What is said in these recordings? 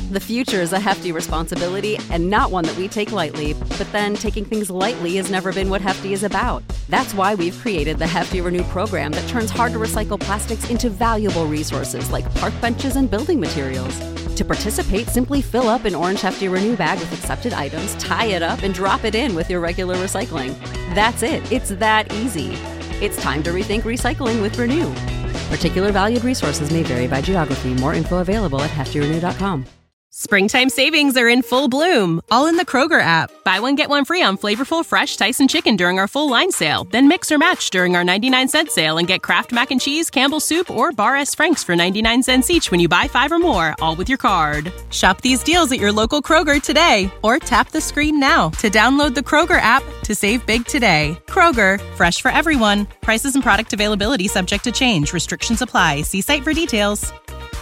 The future is a hefty responsibility and not one that we take lightly. But then taking things lightly has never been what Hefty is about. That's why we've created the Hefty Renew program that turns hard-to-recycle plastics into valuable resources like park benches and building materials. To participate, simply fill up an orange Hefty Renew bag with accepted items, tie it up, and drop it in with your regular recycling. That's it. It's that easy. It's time to rethink recycling with Renew. Particular valued resources may vary by geography. More info available at heftyrenew.com. Springtime savings are in full bloom, all in the Kroger app. Buy one, get one free on flavorful, fresh Tyson chicken during our full line sale. Then mix or match during our 99-cent sale and get Kraft Mac and Cheese, Campbell's Soup, or Bar S. Frank's for 99 cents each when you buy 5 or more, all with your card. Shop these deals at your local Kroger today, or tap the screen now to download the Kroger app to save big today. Kroger, fresh for everyone. Prices and product availability subject to change. Restrictions apply. See site for details.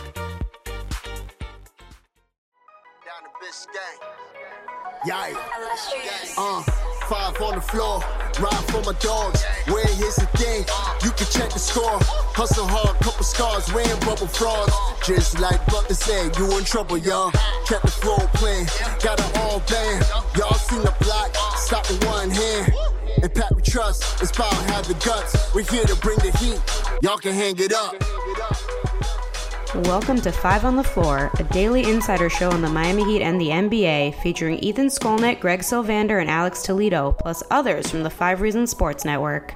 Yeah, 5 on the floor, ride for my dogs. Where here's the thing, you can check the score. Hustle hard, couple scars, wearing bubble frauds. Just like Butler said, you in trouble, y'all. Kept the floor playing, got it all banned. Y'all seen the block, stop with one hand. And Pat we trust, Inspire have the guts. We're here to bring the heat, y'all can hang it up. Welcome to 5 on the Floor, a daily insider show on the Miami Heat and the NBA, featuring Ethan Skolnick, Greg Sylvander, and Alex Toledo, plus others from the 5 Reasons Sports Network.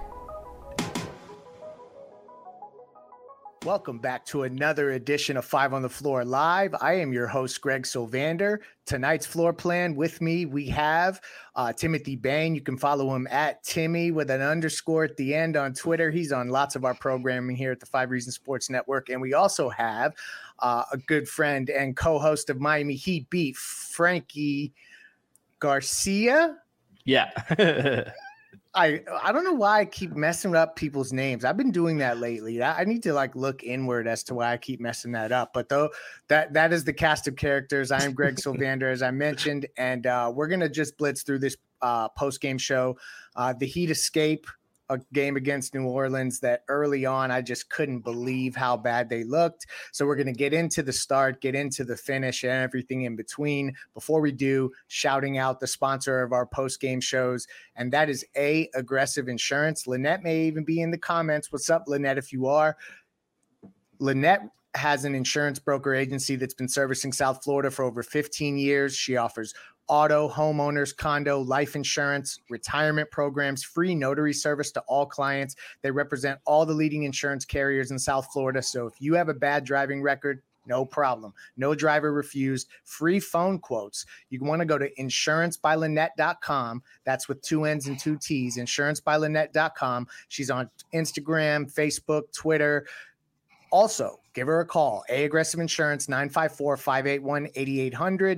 Welcome back to another edition of 5 on the Floor Live. I am your host, Greg Sylvander. Tonight's floor plan with me, we have Timothy Bain. You can follow him at Timmy with an underscore at the end on Twitter. He's on lots of our programming here at the 5 Reasons Sports Network. And we also have a good friend and co-host of Miami Heat Beat, Frankie Garcia. Yeah. I don't know why I keep messing up people's names. I've been doing that lately. I need to look inward as to why I keep messing that up. But though that is the cast of characters. I am Greg Sylvander, as I mentioned, and we're gonna just blitz through this post-game show. The Heat escape a game against New Orleans that early on I just couldn't believe how bad they looked. So we're going to get into the start, get into the finish, and everything in between. Before we do, shouting out the sponsor of our post-game shows, and that is Aggressive Insurance. Lynette may even be in the comments. What's up, Lynette, if you are? Lynette has an insurance broker agency that's been servicing South Florida for over 15 years. She offers auto, homeowners, condo, life insurance, retirement programs, free notary service to all clients. They represent all the leading insurance carriers in South Florida. So if you have a bad driving record, no problem. No driver refused. Free phone quotes. You want to go to insurancebylynette.com. That's with 2 N's and 2 T's, insurancebylynette.com. She's on Instagram, Facebook, Twitter. Also, give her a call. Aggressive Insurance, 954-581-8800,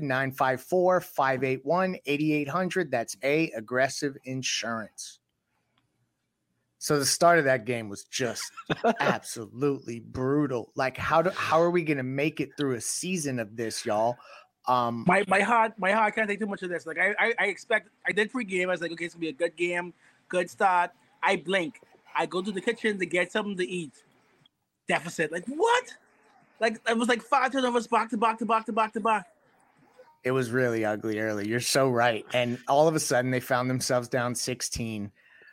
954-581-8800. That's Aggressive Insurance. So the start of that game was just absolutely brutal. How are we going to make it through a season of this, y'all? My heart can't take too much of this. I expect, I did pregame. I was like, okay, it's going to be a good game, good start. I blink. I go to the kitchen to get something to eat. Deficit. What? It was 5 turnovers back to back. It was really ugly early. You're so right. And all of a sudden they found themselves down 16.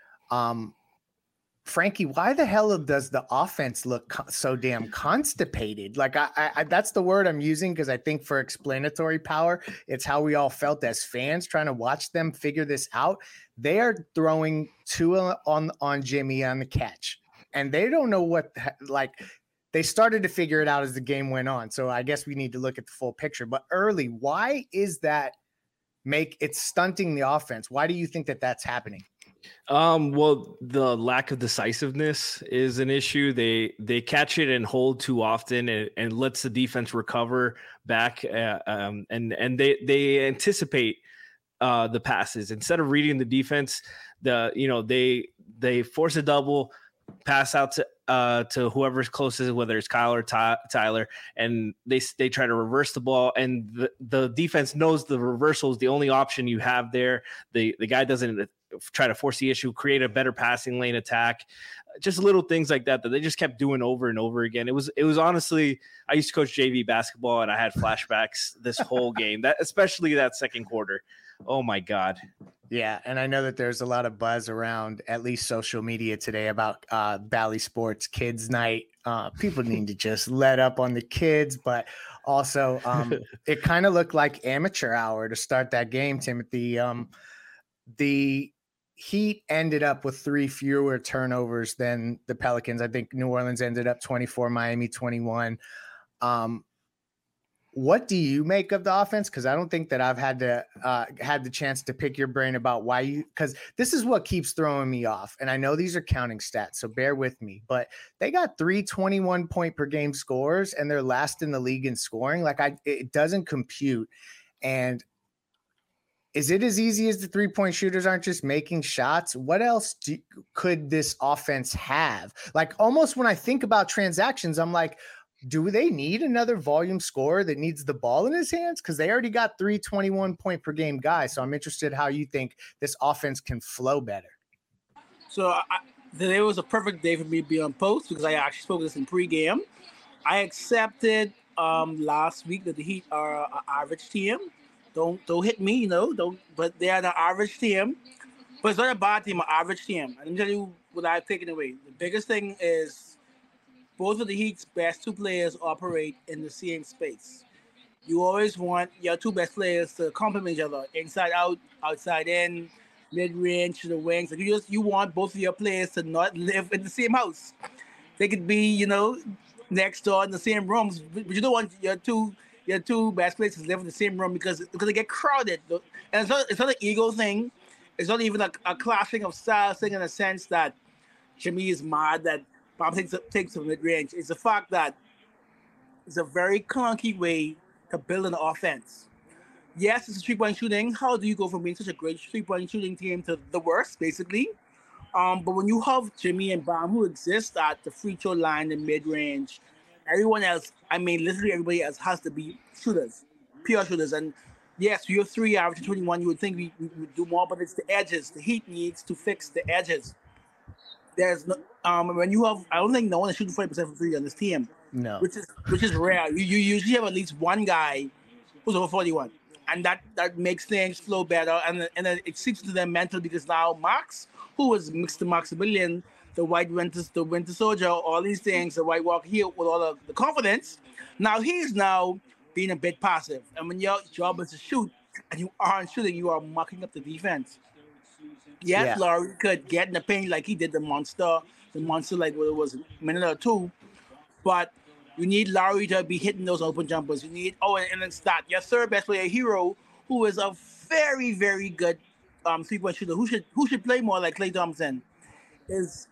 Frankie, why the hell does the offense look so damn constipated? I that's the word I'm using because I think for explanatory power, it's how we all felt as fans trying to watch them figure this out. They are throwing 2 on Jimmy on the catch. And they don't know what, they started to figure it out as the game went on. So I guess we need to look at the full picture. But early, why is that it's stunting the offense? Why do you think that that's happening? Well, the lack of decisiveness is an issue. They catch it and hold too often and lets the defense recover back. And they anticipate the passes instead of reading the defense. They force a double, pass out to whoever's closest, whether it's Kyle or Tyler, and they try to reverse the ball, and the defense knows the reversal is the only option you have there. The guy doesn't try to force the issue, create a better passing lane attack. just little things like that they just kept doing over and over again. It was honestly, I used to coach JV basketball and I had flashbacks this whole game, that especially that second quarter. Oh my God. Yeah, and I know that there's a lot of buzz around at least social media today about Bally Sports Kids Night. People need to just let up on the kids, but also it kind of looked like amateur hour to start that game, Timothy. The Heat ended up with 3 fewer turnovers than the Pelicans. I think New Orleans ended up 24, Miami 21. What do you make of the offense? Because I don't think that I've had the chance to pick your brain about why you, because this is what keeps throwing me off. And I know these are counting stats, so bear with me. But they got 3 21 point per game scores, and they're last in the league in scoring. It doesn't compute. And is it as easy as the 3-point shooters aren't just making shots? What else could this offense have? Like, almost when I think about transactions, I'm like, do they need another volume scorer that needs the ball in his hands? Because they already got 3 21 point per game guys. So I'm interested how you think this offense can flow better. So today was a perfect day for me to be on post because I actually spoke this in pregame. I accepted last week that the Heat are an average team. Don't hit me, but they are the average team. But it's not a bad team, an average team. And let me tell you what I've taken away. The biggest thing is both of the Heat's best 2 players operate in the same space. You always want your 2 best players to complement each other, inside out, outside in, mid-range to the wings. Like you want both of your players to not live in the same house. They could be, next door in the same rooms, but you don't want your two best players to live in the same room because they get crowded. And it's not an ego thing. It's not even a clashing of styles thing in a sense that Jimmy is mad that Bob takes a mid-range. It's the fact that it's a very clunky way to build an offense. Yes, it's a 3-point shooting. How do you go from being such a great 3-point shooting team to the worst, basically? But when you have Jimmy and Bam who exist at the free throw line and mid-range, everyone else, literally everybody else has to be shooters, pure shooters. And yes, you have 3 average 21. You would think we would do more, but it's the edges. The Heat needs to fix the edges. There's no when you have, I don't think no one is shooting 40% from 3 on this team. No, which is rare. You usually have at least one guy who's over 41, and that makes things flow better. And it seeps to them mental because now Max, who was Mr. Maximilian, the Winter Soldier, all these things, the White Walker here with all of the confidence. Now he's being a bit passive, and when your job is to shoot and you aren't shooting, you are mucking up the defense. Yes, yeah. Lowry could get in the paint like he did the monster like what it was, a minute or 2. But you need Lowry to be hitting those open jumpers. You need, and it's that your third best player, Hero, who is a very, very good 3-point shooter, who should play more like Klay Thompson. He's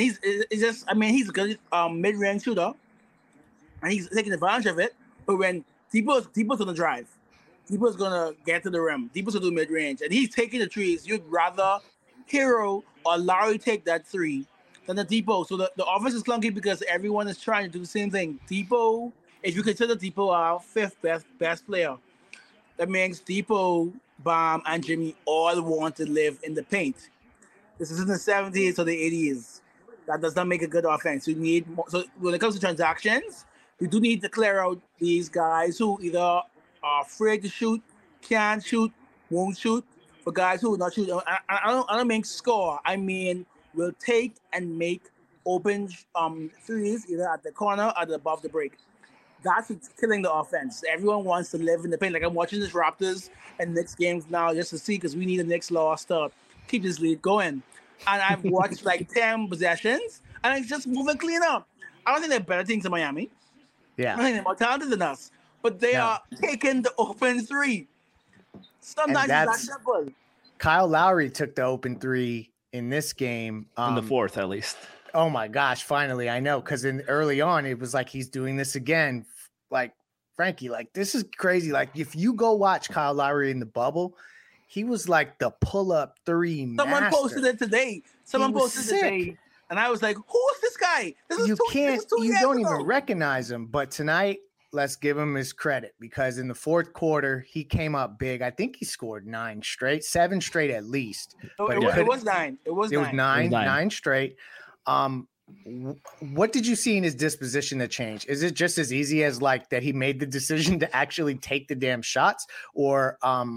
a good mid-range shooter, and he's taking advantage of it. But when Debo's gonna drive, Debo's gonna get to the rim, Debo's gonna do mid-range, and he's taking the threes. You'd rather Hero or Lowry take that 3 than the Debo. So the offense is clunky because everyone is trying to do the same thing. Debo, if you consider Debo our 5th best player, that means Debo, Bam, and Jimmy all want to live in the paint. This is in the 70s or the 80s. That does not make a good offense. You need more. So when it comes to transactions, you do need to clear out these guys who either are afraid to shoot, can't shoot, won't shoot. For guys who will not shoot, I don't mean score. I mean will take and make open threes either at the corner or above the break. That's what's killing the offense. Everyone wants to live in the paint. Like I'm watching this Raptors and Knicks games now just to see because we need a Knicks loss to keep this lead going. And I've watched like 10 possessions and it's just moving clean up. I don't think they're better teams than Miami. Yeah. I don't think they're more talented than us. But they are taking the open 3. Sometimes it's not simple. Kyle Lowry took the open 3 in this game. In the 4th, at least. Oh my gosh, finally, I know. Because early on, it was like he's doing this again. Like, Frankie, like, this is crazy. Like, if you go watch Kyle Lowry in the bubble, he was like the pull-up 3 master. Someone posted it today. Today. And I was like, who is this guy? You don't even recognize him. But tonight, let's give him his credit because in the 4th quarter, he came up big. I think he scored 7 straight at least. It was 9. It was 9 straight. What did you see in his disposition that changed? Is it just as easy as like that he made the decision to actually take the damn shots, or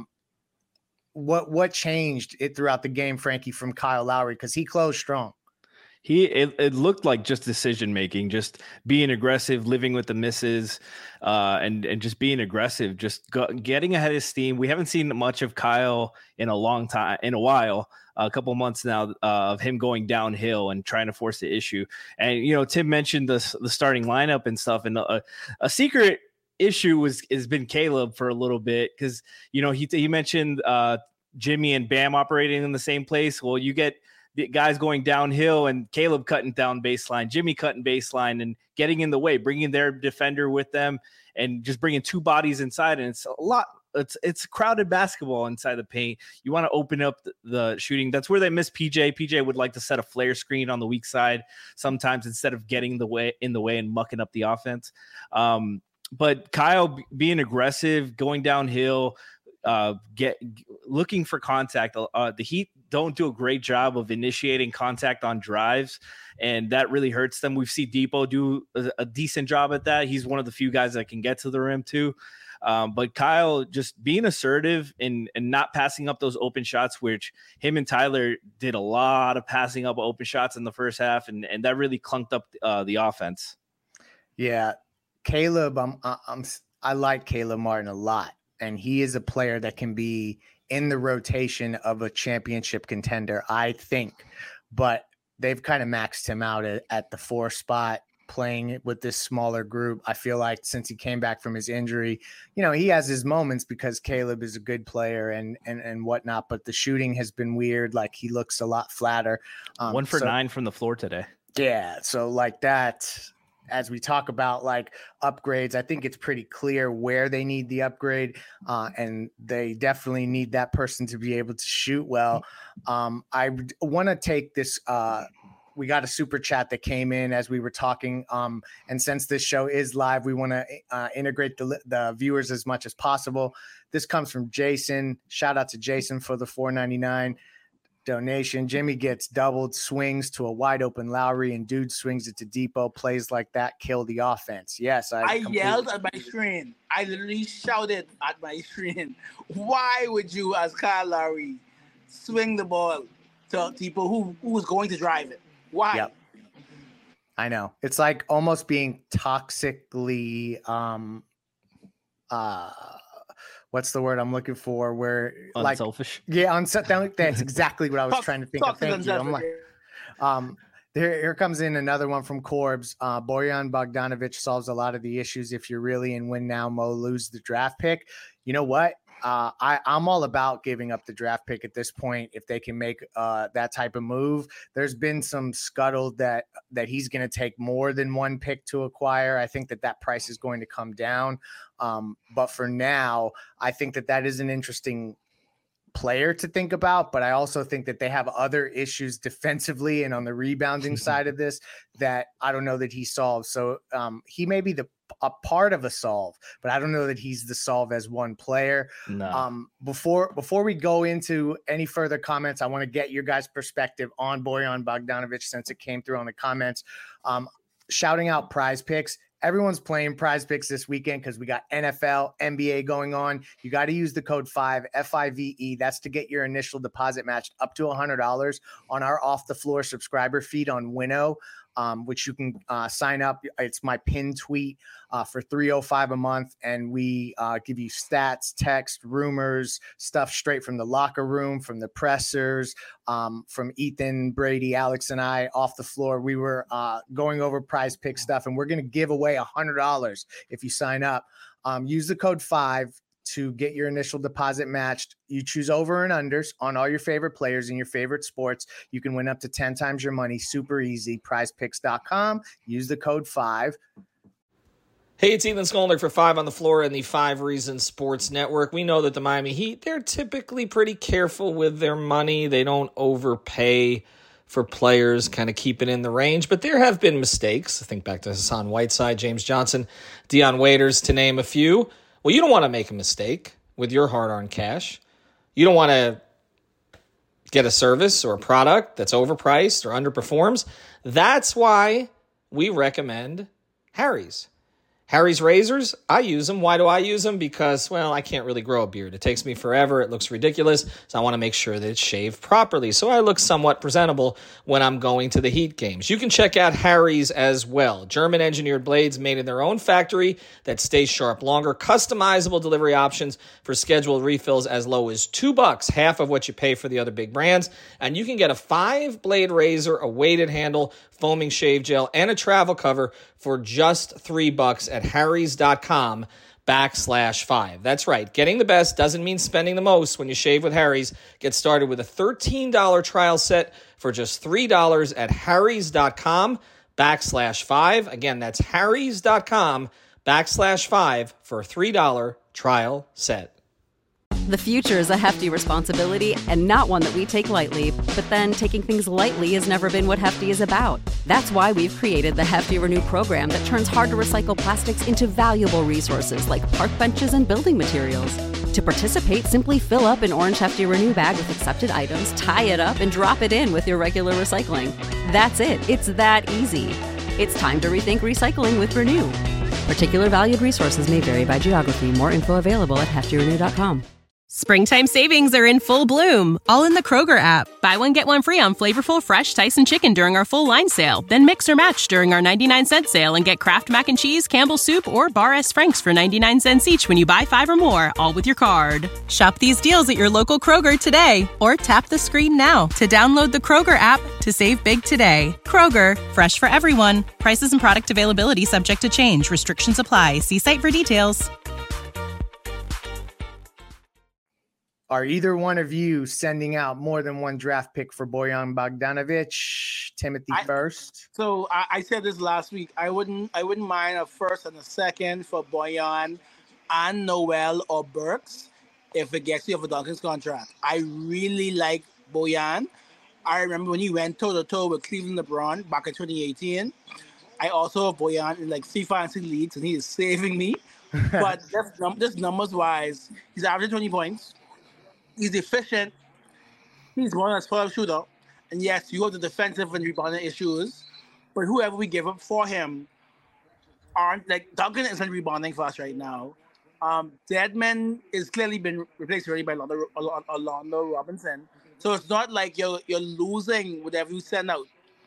what changed it throughout the game, Frankie, from Kyle Lowry? Because he closed strong. It looked like just decision making, just being aggressive, living with the misses, and just being aggressive, just getting ahead of steam. We haven't seen much of Kyle in a while, a couple months now, of him going downhill and trying to force the issue. And Tim mentioned the starting lineup and stuff, and a secret issue has been Caleb for a little bit, because he mentioned Jimmy and Bam operating in the same place. Well, you get the guys going downhill and Caleb cutting down baseline, Jimmy cutting baseline and getting in the way, bringing their defender with them and just bringing two bodies inside. And it's a lot. It's crowded basketball inside the paint. You want to open up the shooting. That's where they miss PJ. PJ would like to set a flare screen on the weak side sometimes instead of getting in the way and mucking up the offense. But Kyle being aggressive, going downhill, looking for contact. The Heat don't do a great job of initiating contact on drives, and that really hurts them. We've seen Depot do a decent job at that. He's one of the few guys that can get to the rim too. But Kyle just being assertive and not passing up those open shots, which him and Tyler did a lot of passing up open shots in the first half, and that really clunked up the offense. Yeah, Caleb, I like Caleb Martin a lot, and he is a player that can be in the rotation of a championship contender, I think. But they've kind of maxed him out at the 4 spot, playing with this smaller group. I feel like since he came back from his injury, he has his moments because Caleb is a good player and whatnot, but the shooting has been weird. Like, he looks a lot flatter. 1 for 9 from the floor today. Yeah. So like that, as we talk about like upgrades, I think it's pretty clear where they need the upgrade, and they definitely need that person to be able to shoot well. I want to take this. We got a super chat that came in as we were talking, and since this show is live, we want to integrate the viewers as much as possible. This comes from Jason. Shout out to Jason for the $4.99 donation. Jimmy gets doubled, swings to a wide open Lowry, and dude swings it to Depot. Plays like that kill the offense. Yes, I yelled at my screen. I literally shouted at my screen, why would you, as Kyle Lowry, swing the ball to people who was going to drive it? Why? Yep. I know. It's like almost being toxically what's the word I'm looking for? Where unselfish. That's exactly what I was trying to think of. Thank you. I'm like, here comes in another one from Corbs. Bojan Bogdanovic solves a lot of the issues. If you're really in win now mode, lose the draft pick. You know what? I'm all about giving up the draft pick at this point if they can make that type of move. There's been some scuttle that he's going to take more than one pick to acquire. I think that price is going to come down. But for now, I think that is an interesting player to think about, but I also think that they have other issues defensively and on the rebounding side of this that I don't know that he solves. So he may be a part of a solve, but I don't know that he's the solve as one player. No. Before we go into any further comments, I want to get your guys' perspective on Bojan Bogdanovic since it came through on the comments. Shouting out Prize Picks. Everyone's playing Prize Picks this weekend because we got NFL, NBA going on. You got to use the code 5, FIVE. That's to get your initial deposit matched up to $100 on our Off the Floor subscriber feed on Winnow, which you can sign up. It's my pinned tweet for $3.05 a month, and we give you stats, text, rumors, stuff straight from the locker room, from the pressers, from Ethan, Brady, Alex, and I off the floor. We were going over Prize Pick stuff, and we're going to give away $100 if you sign up. Use the code 5 to get your initial deposit matched. You choose over and unders on all your favorite players in your favorite sports. You can win up to 10 times your money. Super easy. PrizePicks.com. Use the code 5. Hey, it's Ethan Skolnick for 5 on the Floor and the 5 Reasons Sports Network. We know that the Miami Heat, they're typically pretty careful with their money. They don't overpay for players, kind of keep it in the range. But there have been mistakes. I think back to Hassan Whiteside, James Johnson, Dion Waiters, to name a few. Well, you don't want to make a mistake with your hard-earned cash. You don't want to get a service or a product that's overpriced or underperforms, that's why we recommend Harry's. Harry's razors, I use them. Why do I use them? Because, well, I can't really grow a beard. It takes me forever. It looks ridiculous. So I want to make sure that it's shaved properly. So I look somewhat presentable when I'm going to the Heat games. You can check out Harry's as well. German-engineered blades made in their own factory that stay sharp longer. Customizable delivery options for scheduled refills as low as $2, half of what you pay for the other big brands. And you can get a 5-blade razor, a weighted handle, foaming shave gel, and a travel cover for just $3 at harrys.com/5. That's right. Getting the best doesn't mean spending the most when you shave with Harry's. Get started with a $13 trial set for just $3 at harrys.com/5. Again, that's harrys.com/5 for a $3 trial set. The future is a hefty responsibility and not one that we take lightly, but then taking things lightly has never been what Hefty is about. That's why we've created the Hefty Renew program that turns hard-to-recycle plastics into valuable resources like park benches and building materials. To participate, simply fill up an orange Hefty Renew bag with accepted items, tie it up, and drop it in with your regular recycling. That's it. It's that easy. It's time to rethink recycling with Renew. Particular valued resources may vary by geography. More info available at heftyrenew.com. Springtime savings are in full bloom, all in the Kroger app. Buy one, get one free on flavorful, fresh Tyson chicken during our full line sale. Then mix or match during our 99-cent sale and get Kraft Mac and Cheese, Campbell's Soup, or Bar S. Frank's for 99 cents each when you buy 5 or more, all with your card. Shop these deals at your local Kroger today, or tap the screen now to download the Kroger app to save big today. Kroger, fresh for everyone. Prices and product availability subject to change. Restrictions apply. See site for details. Are either one of you sending out more than one draft pick for Bojan Bogdanovic? Timothy first. So I said this last week. I wouldn't mind a first and a second for Bojan and Noel or Burks if it gets you off a Duncan's contract. I really like Bojan. I remember when he went toe-to-toe with Cleveland LeBron back in 2018. I also have Bojan in like 3 fantasy leagues, and he is saving me. But just numbers-wise, he's averaging 20 points. He's efficient. He's one that's full of shooter. And yes, you have the defensive and rebounding issues, but whoever we give up for him aren't like Duncan isn't rebounding for us right now. Deadman is clearly been replaced already by Orlando Robinson. So it's not like you're losing whatever you send out.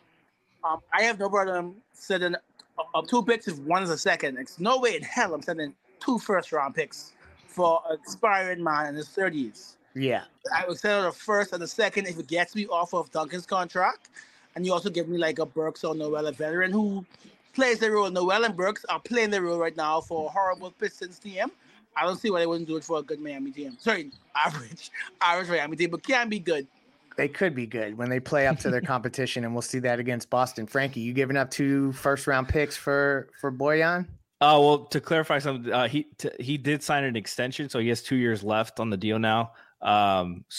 I have no problem sending up 2 picks if one is a second. It's no way in hell I'm sending 2 first-round picks for an expiring man in his 30s. Yeah. I would send out a first and a second if it gets me off of Duncan's contract. And you also give me like a Burks or Noel, a veteran who plays the role. Noel and Burks are playing the role right now for a horrible Pistons team. I don't see why they wouldn't do it for a good Miami team. Sorry, average Miami team, but can be good. They could be good when they play up to their competition, and we'll see that against Boston. Frankie, you giving up 2 first-round picks for Bojan? Well, to clarify something, he did sign an extension, so he has 2 years left on the deal now. It's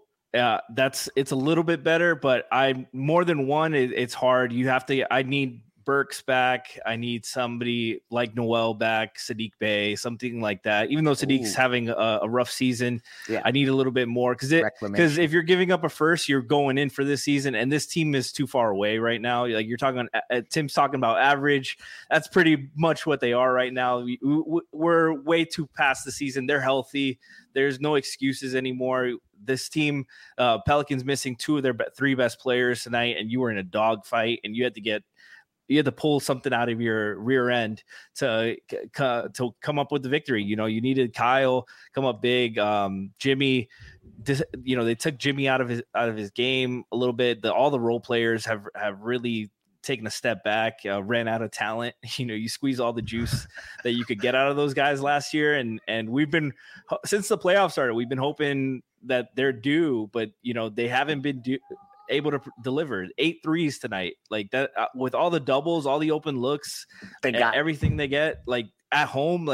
a little bit better, but I more than one. It's hard. I need Burks back. I need somebody like Noel back, Sadiq Bey, something like that. Even though Sadiq's having a rough season, I need a little bit more because if you're giving up a first, you're going in for this season, and this team is too far away right now. Like you're talking, Tim's talking about average. That's pretty much what they are right now. We're way too past the season. They're healthy. There's no excuses anymore. This team, Pelicans missing 2 of their 3 best players tonight, and you were in a dogfight, and you had to pull something out of your rear end to come up with the victory. You know, you needed Kyle come up big. Jimmy, they took Jimmy out of his game a little bit. All the role players have really taken a step back, ran out of talent. You squeeze all the juice that you could get out of those guys last year. And we've been, since the playoffs started, we've been hoping that they're due, but they haven't been able to deliver 8 threes tonight like that with all the doubles, all the open looks, they got everything they get like at home.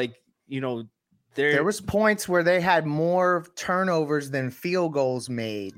There was points where they had more turnovers than field goals made.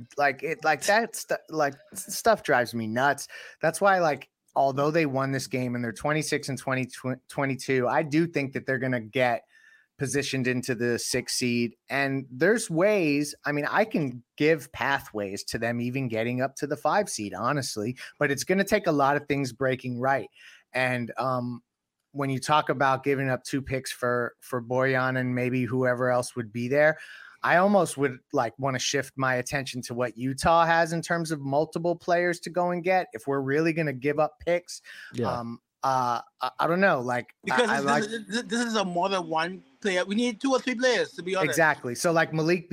Stuff drives me nuts. That's why, although they won this game and they're 26 and 22, I do think that they're going to get positioned into the 6th seed. And there's ways, I mean, I can give pathways to them even getting up to the 5 seed, honestly, but it's going to take a lot of things breaking right. And when you talk about giving up 2 picks for Bojan and maybe whoever else would be there, I almost would like want to shift my attention to what Utah has in terms of multiple players to go and get. If we're really going to give up picks, I don't know. Like, because this is a more than one player. We need 2 or 3 players, to be honest. Exactly. So like Malik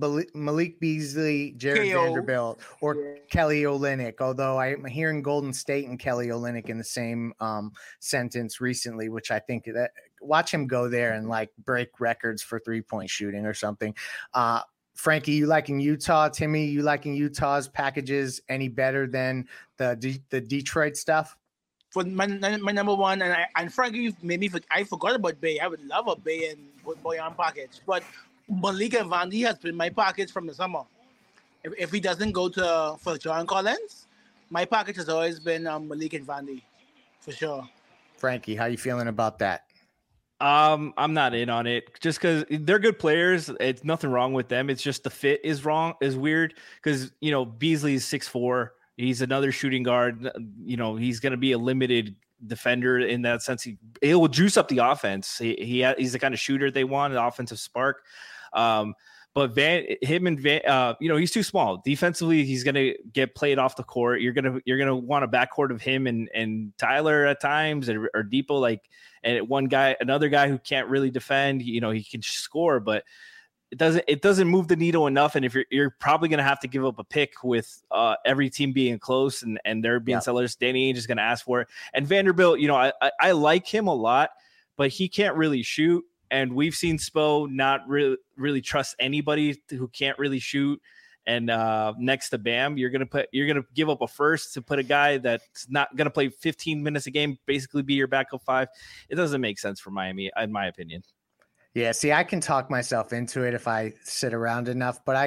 Beasley, Jared Vanderbilt, or Kelly Olynyk. Although I'm hearing Golden State and Kelly Olynyk in the same sentence recently, which I think that watch him go there and like break records for 3-point shooting or something. Frankie, you liking Utah? Timmy, you liking Utah's packages any better than the Detroit stuff? For my number one, and Frankie made me I forgot about Bay. I would love a Bay and Bojan package, but Malik and Vandy has been my package from the summer. If he doesn't go for John Collins, my package has always been Malik and Vandy, for sure. Frankie, how you feeling about that? I'm not in on it just because they're good players. It's nothing wrong with them. It's just the fit is weird because Beasley's 6'4". He's another shooting guard. He's going to be a limited defender in that sense. He will juice up the offense. He's the kind of shooter they want, an offensive spark. But he's too small. Defensively, he's going to get played off the court. You're going to want a backcourt of him and Tyler at times or Depot, and another guy who can't really defend. He can score, but it doesn't move the needle enough. And if you're probably going to have to give up a pick with every team being close and they're being sellers, Danny Ainge is going to ask for it. And Vanderbilt, I like him a lot, but he can't really shoot. And we've seen Spo not really trust anybody who can't really shoot. And next to Bam, you're gonna give up a first to put a guy that's not gonna play 15 minutes a game, basically be your backup 5. It doesn't make sense for Miami, in my opinion. Yeah, see, I can talk myself into it if I sit around enough, but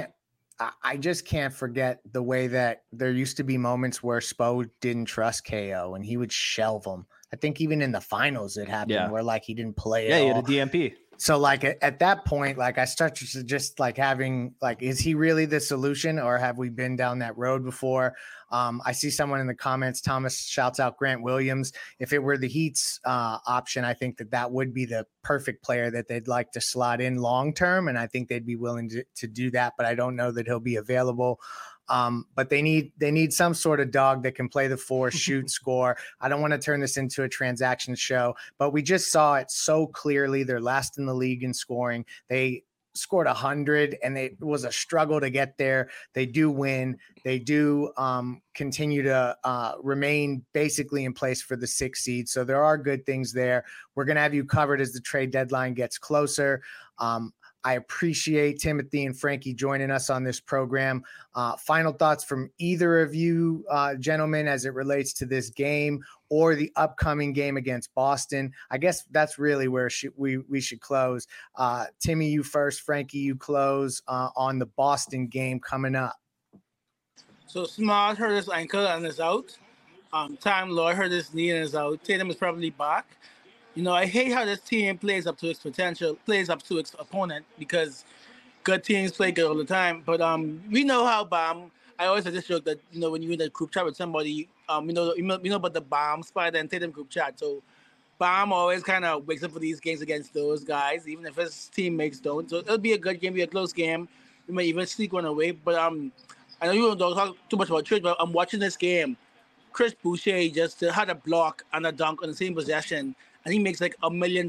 I just can't forget the way that there used to be moments where Spo didn't trust KO and he would shelve him. I think even in the finals it happened where he didn't play at all. Yeah, he had a DMP. So at that point, I start to just having is he really the solution or have we been down that road before? I see someone in the comments, Thomas shouts out Grant Williams. If it were the Heat's option, I think that would be the perfect player that they'd like to slot in long-term. And I think they'd be willing to do that, but I don't know that he'll be available. But they need some sort of dog that can play the 4, shoot, score. I don't want to turn this into a transaction show, but we just saw it so clearly. They're last in the league in scoring. They scored 100 and it was a struggle to get there. They do win. They do continue to remain basically in place for the 6th seed. So there are good things there. We're going to have you covered as the trade deadline gets closer. I appreciate Timothy and Frankie joining us on this program. Final thoughts from either of you gentlemen as it relates to this game or the upcoming game against Boston. I guess that's really where we should close. Timmy, you first. Frankie, you close on the Boston game coming up. So Smart hurt his ankle and is out. Time Lord hurt his knee and is out. Tatum is probably back. I hate how this team plays up to its potential, plays up to its opponent because good teams play good all the time. But we know how Bam. I always have this joke that when you're in a group chat with somebody, you know about the Bam, Spider, and Tatum group chat. So Bam always kind of wakes up for these games against those guys, even if his teammates don't. So it'll be a good game, be a close game. We might even sneak one away. But I know you don't talk too much about trade, but I'm watching this game. Chris Boucher just had a block and a dunk on the same possession. And he makes $1 million.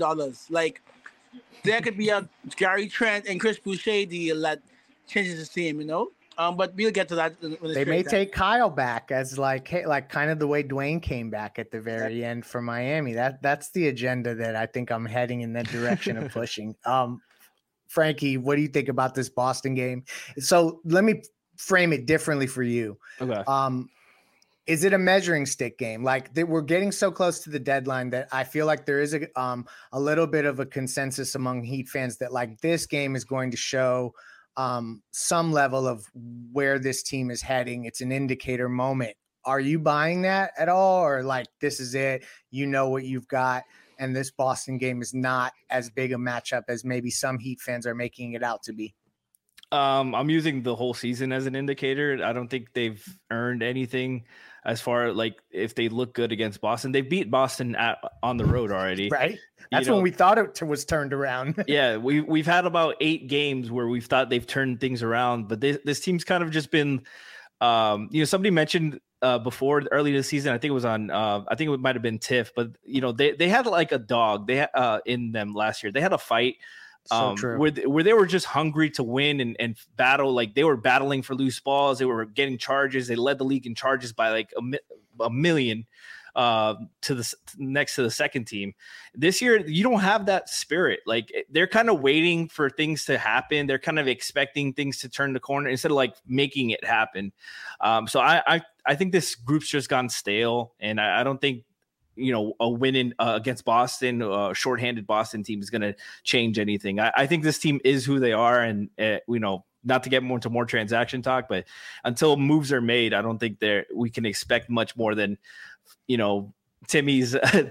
There could be a Gary Trent and Chris Boucher deal that changes his team, But we'll get to that. When they may take Kyle back as kind of the way Dwayne came back at the very end for Miami. That's the agenda that I think I'm heading in that direction of pushing. Frankie, what do you think about this Boston game? So let me frame it differently for you. Okay. Is it a measuring stick game? We're getting so close to the deadline that I feel like there is a little bit of a consensus among Heat fans that this game is going to show some level of where this team is heading. It's an indicator moment. Are you buying that at all? Or this is it, what you've got. and this Boston game is not as big a matchup as maybe some Heat fans are making it out to be? I'm using the whole season as an indicator. I don't think they've earned anything as far like if they look good against Boston. They beat Boston on the road already. Right. That's when we thought it was turned around. Yeah, we've had about 8 games where we've thought they've turned things around, but this team's kind of just been somebody mentioned before early this season, I think it was on I think it might have been Tiff, but they had like a dog they had in them last year. They had a fight where they were just hungry to win and battle. Like they were battling for loose balls. They were getting charges. They led the league in charges by like a million next to the second team. This year, you don't have that spirit. Like they're kind of waiting for things to happen. They're kind of expecting things to turn the corner instead of like making it happen. So I think this group's just gone stale, and I don't think a win against Boston, a shorthanded Boston team is going to change anything. I think this team is who they are, and not to get into more transaction talk, but until moves are made, I don't think we can expect much more than Tim's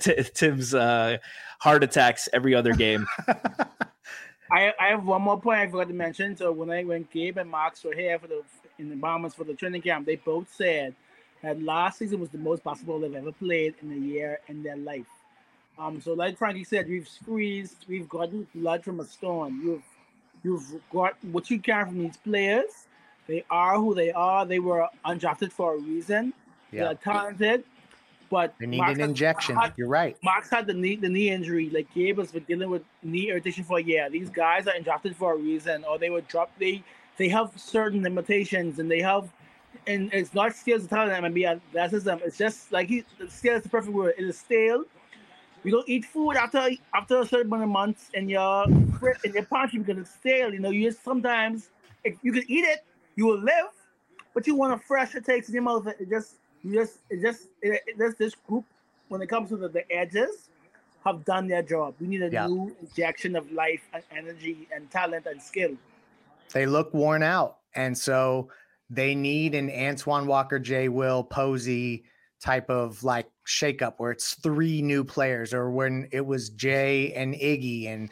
heart attacks every other game. I have one more point I forgot to mention. So when Gabe and Max were here in the Bombers for the training camp, they both said that last season was the most basketball they've ever played in a year in their life. So like Frankie said, we've gotten blood from a stone. You've got what you can from these players. They are who they are. They were undrafted for a reason. Yeah. They're talented, but they need an injection. You're right. Max had the knee injury. Like Gabe was dealing with knee irritation for a year. These guys are undrafted for a reason, or they were dropped. They have certain limitations, and it's not skills and talent that be athleticism. It's just like stale is the perfect word. It is stale. You don't eat food after a certain amount of months, and your pantry because it's stale. You just sometimes if you can eat it, you will live, but you want a fresh taste in your mouth. This group, when it comes to the edges, have done their job. We need a new injection of life and energy and talent and skill. They look worn out, and so they need an Antoine Walker, Jay Will, Posey type of like shakeup where it's 3 new players, or when it was Jay and Iggy, and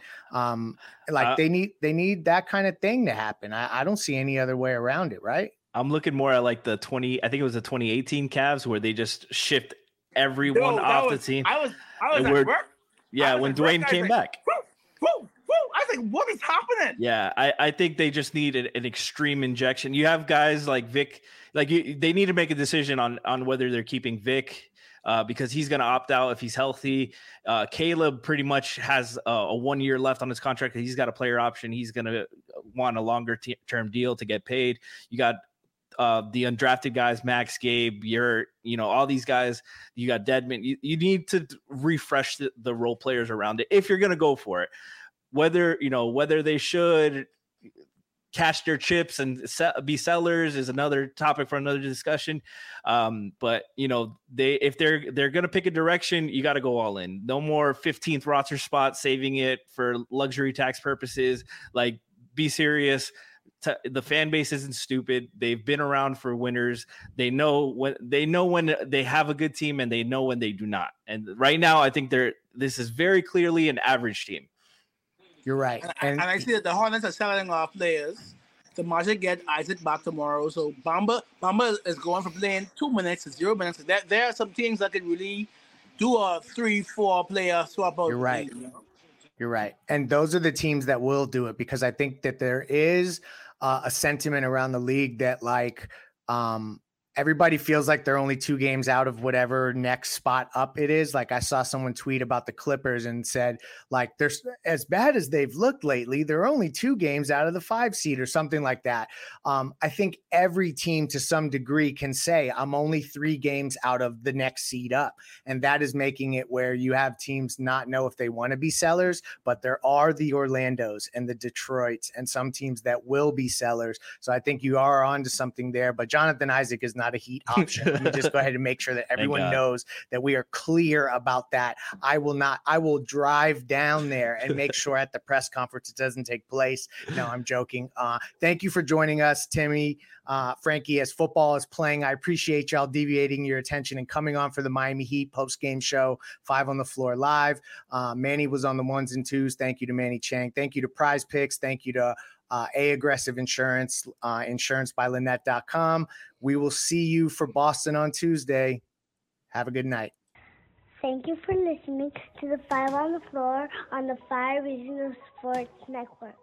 they need that kind of thing to happen. I don't see any other way around it, right? I'm looking more at like I think it was the 2018 Cavs where they just shipped everyone off the team. I was at work. Yeah, when Dwayne came back. Woo! I was like, what is happening? Yeah, I think they just need an extreme injection. You have guys like Vic, they need to make a decision on whether they're keeping Vic because he's going to opt out if he's healthy. Caleb pretty much has a 1 year left on his contract. He's got a player option. He's going to want a longer term deal to get paid. You got the undrafted guys, Max, Gabe, all these guys. You got Dedmon. You need to refresh the role players around it if you're going to go for it. Whether they should cash their chips and be sellers is another topic for another discussion. But if they're going to pick a direction, you got to go all in. No more 15th roster spot, saving it for luxury tax purposes. Like, be serious. The fan base isn't stupid. They've been around for winners. They know when they have a good team, and they know when they do not. And right now, I think this is very clearly an average team. You're right. And I see that the Hornets are selling off players. The Magic get Isaac back tomorrow. So Bamba is going from playing 2 minutes to 0 minutes. There are some teams that could really do a 3-4 player swap out. You're right. You're right. And those are the teams that will do it, because I think that there is a sentiment around the league that everybody feels like they're only 2 games out of whatever next spot up it is. Like I saw someone tweet about the Clippers and said, like, they're as bad as they've looked lately, they're only 2 games out of the 5 seed or something like that. I think every team to some degree can say, I'm only 3 games out of the next seed up. And that is making it where you have teams not know if they want to be sellers, but there are the Orlandos and the Detroits and some teams that will be sellers. So I think you are onto something there, but Jonathan Isaac is not not a Heat option. Let me just go ahead and make sure that everyone knows that we are clear about that. I will drive down there and make sure at the press conference it doesn't take place. No, I'm joking. Thank you for joining us, Timmy. Frankie, as football is playing, I appreciate y'all deviating your attention and coming on for the Miami Heat post-game show, 5 on the Floor Live. Manny was on the 1s and 2s. Thank you to Manny Chang. Thank you to Prize Picks. Thank you to Aggressive Insurance, insurancebyLynette.com. We will see you for Boston on Tuesday. Have a good night. Thank you for listening to the 5 on the Floor on the 5 Reasons Sports Network.